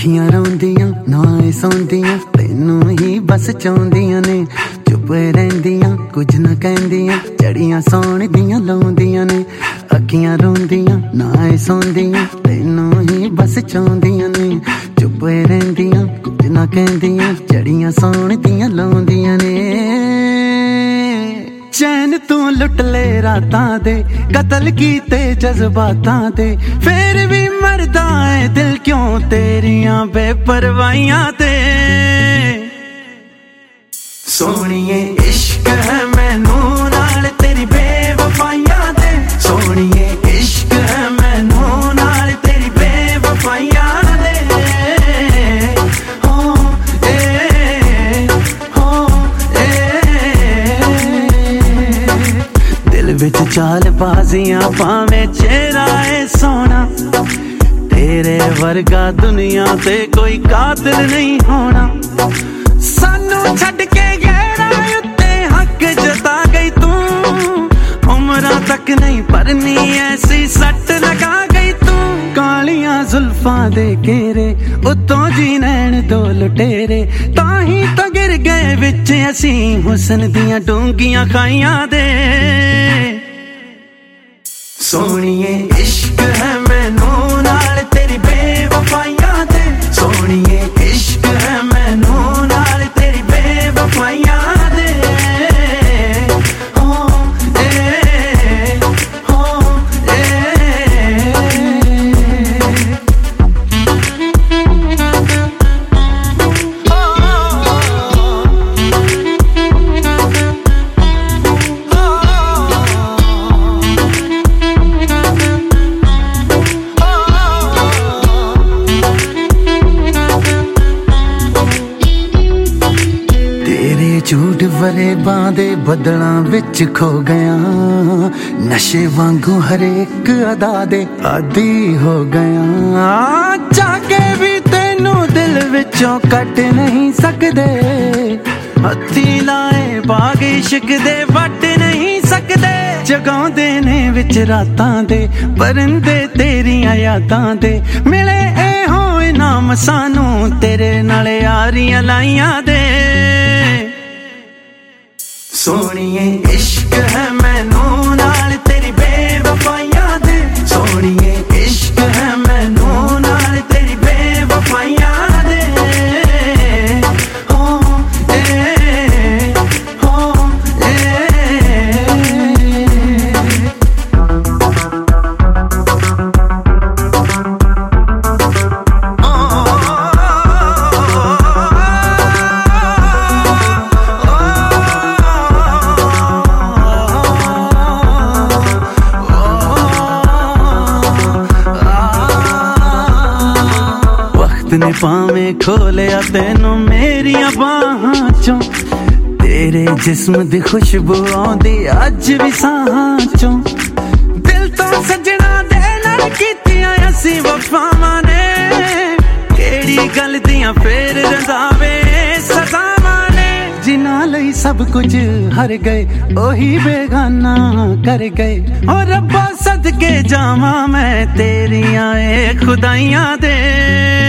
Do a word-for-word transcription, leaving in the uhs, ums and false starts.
अखियां रोंदियां नाए सौंदियां तैनू ही बस चाहुंदियां ने चुप रहिंदियां कुछ ना कहंदियां चड़ियां सौण दियां लाउंदियां ने अखियां रोंदियां नाए सौंदियां तैनू ही बस चाहुंदियां ने चुप रहिंदियां कुछ ना कहंदियां चड़ियां सौण दियां लाउंदियां ने चैन तू लुट ले रातां दे कतल कीते जज्बातां दे फिर भी मरदा है दिल क्यों तेरियां बेपरवाहियां ते सोहणिए इश्क है मैनू नाल तेरी बेवफाइयां दे सोहणिए इश्क है मैनू नाल तेरी बेवफाइयां दे विच चाल बाजियां भावें चेहरा है सोना तेरे वर्गा दुनिया ते कोई कातिल नहीं होना सानू छड़ के गहरा उत्ते हक जता गई तू उम्रां तक नहीं परनी ऐसी सट लगा गई तू कालियां जुल्फां दे घेरे उत्तों जी नैन दो लुटेरे ताही तो गिर गए विच असीं हुस्न दियां डूंगियां खाइयां दे सोहणिए इश्क है मैनू नाल तेरी बेवफाइयां दे सोहणिए इश्क है मैनू नाल तेरी बेवफाइयां दे हो ए हो ए झूठ भरे बांदे बदलां विच खो गया नशे वांगू हरेक अदा दे आदी हो गया जाके भी तेनू दिल विचों कट नहीं सकदे हत्थी लाए बाग इश्क दे वट नहीं सकदे जगाउंदे ने विच रातां दे परिंदे तेरियां यादां दे मिले ए होए नाम सानू तेरे नाल यारियां लाइयां दे सोहणिए इश्क है मैनू नाल तेरी बेवफाइयां दे सोहणिए इश्क है मैनू नाल तेरी बेवफाइयां दे हो ए हो ए ने पावें खोलिया तेनू मेरिया बाहां चों तेरे जिस्म दी खुशबू आउंदी अज भी साहां चों दिल तो सजना दे नाल कीतियां असीं वफावां ने केड़ी गल दियां फेर रंधावे सजावां ने जिन्हां लई सब कुछ हर गए ओही बेगाना कर गए ओ रब्बा सदके जावां मैं तेरियां ए खुदाइयां दे